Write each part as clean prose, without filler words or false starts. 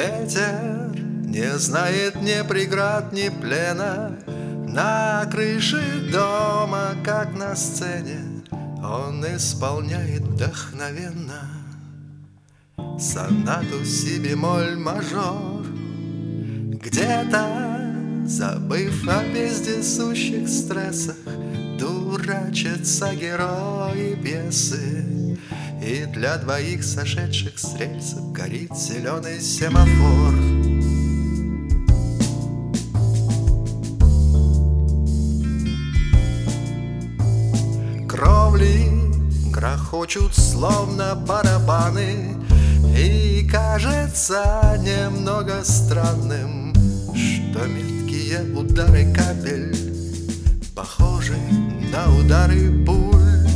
Ветер не знает ни преград, ни плена. На крыше дома, как на сцене, он исполняет вдохновенно сонату си бемоль мажор. Где-то, забыв о вездесущих стрессах, дурачатся герои пьесы, и для двоих сошедших с рельсов горит зеленый семафор. Кровли грохочут словно барабаны, и кажется немного странным, что меткие удары капель похожи на удары пуль.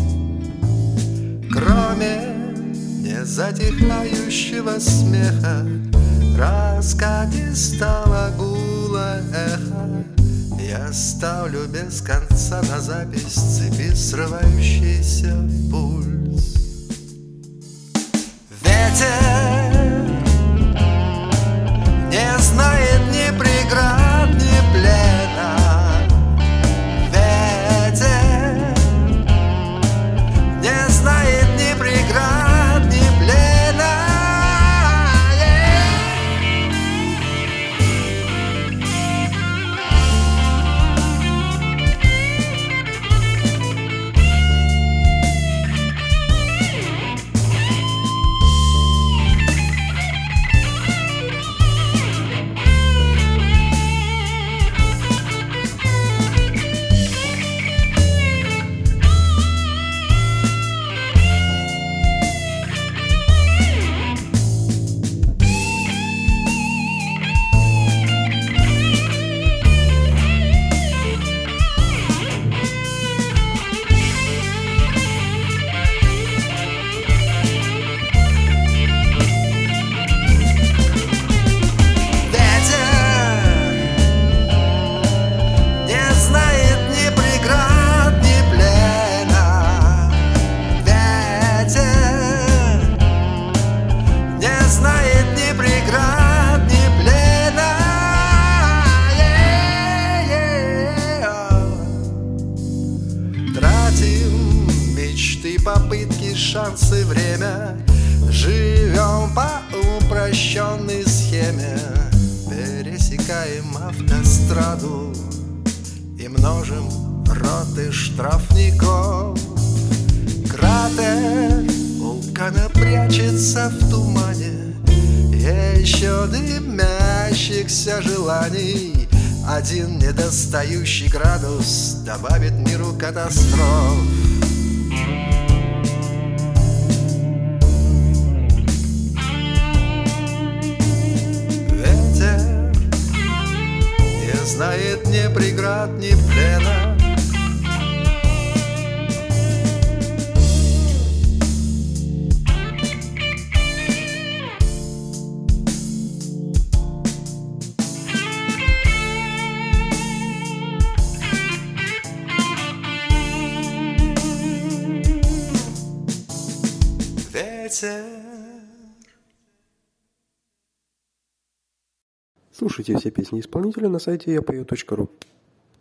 Кроме незатихающего смеха, раскатистого гула эха, я ставлю без конца на запись цепи срывающийся пульс. Ветер не знает ни преград, ни плена. Ветер не знает ни преград, ни плена. Мечты, попытки, шансы, время. Живем по упрощенной схеме, пересекаем автостраду и множим роты штрафников. Кратер вулкана прячется в тумане, еще дымящихся желаний. Один недостающий градус добавит миру катастроф. Ветер не знает ни преград, ни плена. Слушайте все песни исполнителя на сайте yapою.ru.